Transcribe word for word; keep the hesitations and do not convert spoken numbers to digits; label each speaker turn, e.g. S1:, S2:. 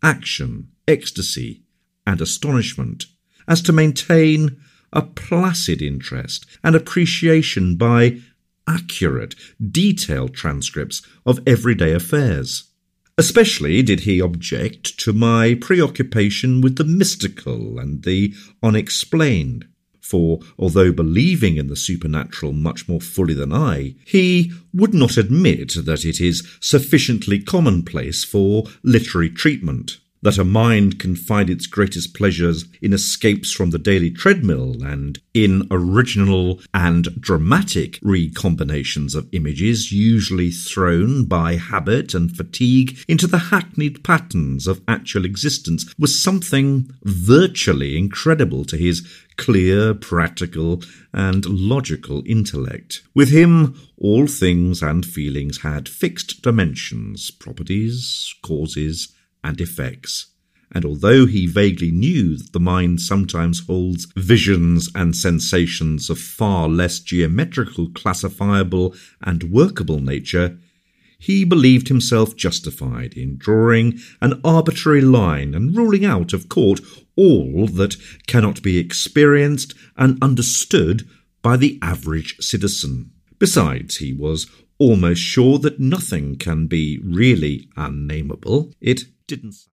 S1: action, ecstasy, and astonishment, as to maintain a placid interest and appreciation by accurate, detailed transcripts of everyday affairs. Especially did he object to my preoccupation with the mystical and the unexplained, for although believing in the supernatural much more fully than I, he would not admit that it is sufficiently commonplace for literary treatment, that a mind can find its greatest pleasures in escapes from the daily treadmill and in original and dramatic recombinations of images usually thrown by habit and fatigue into the hackneyed patterns of actual existence, was something virtually incredible to his clear, practical, and logical intellect. With him, all things and feelings had fixed dimensions, properties, causes, and effects. And although he vaguely knew that the mind sometimes holds visions and sensations of far less geometrical, classifiable, and workable nature, he believed himself justified in drawing an arbitrary line and ruling out of court all that cannot be experienced and understood by the average citizen. Besides, he was almost sure that nothing can be really unnameable. It didn't